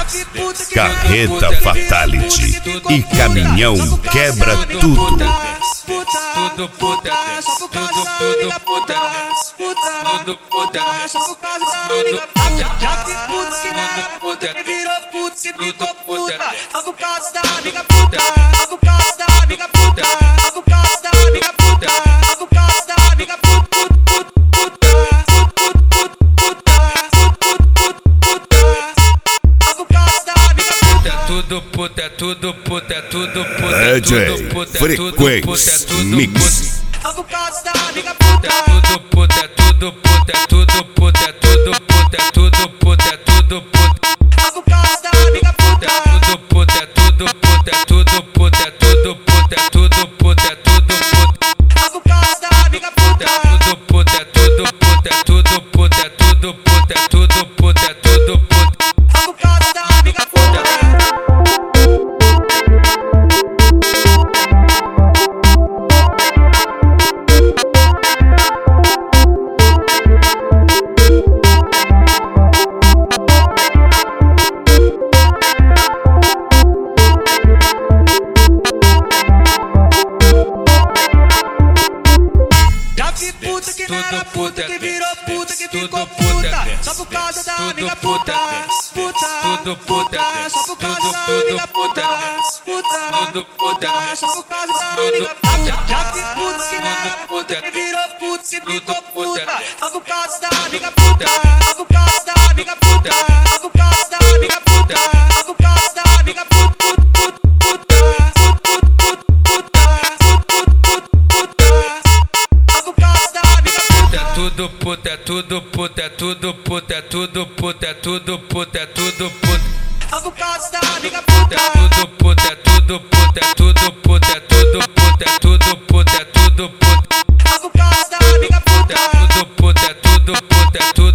Carreta Fatality e caminhão quebra tudo. Tudo puta, só por causa da amiga puta. Tudo puta, só por causa da amiga puta. Já fiz puta que não era puta, que virou puta, que ficou puta. Só por causa da amiga puta, só por causa da amiga puta, só por causa da amiga puta, só por causa da amiga puta. Tudo puta, tudo puta, tudo puta, DJ Frequência Mix. Por causa da amiga puta. Tudo puta, tudo puta, tudo puta, tudo puta, tudo puta, tudo puta. Por causa da amiga puta. Tudo puta, tudo puta, tudo puta, tudo puta, tudo puta, tudo puta. Por causa da amiga puta. Tudo puta, tudo puta, tudo puta, tudo puta, tudo puta, tudo puta. Por causa da amiga puta. Puta que não era puta, que virou puta, que ficou puta. Só por causa da amiga puta. Puta, puta, só por causa da amiga puta. Puta, puta, só por causa da amiga puta. Já fiz puta que não era puta, que virou puta, que ficou puta. Só por causa da amiga puta. Só por causa da amiga puta. Só por causa da amiga puta. Só por causa da amiga puta. Tudo puta, tudo puta, tudo puta, tudo puta, tudo puta, tudo puta. Por causa da amiga puta. Tudo puta, tudo puta, tudo puta, tudo puta, tudo puta, tudo puta. Por causa da amiga puta. Tudo puta, tudo puta, tudo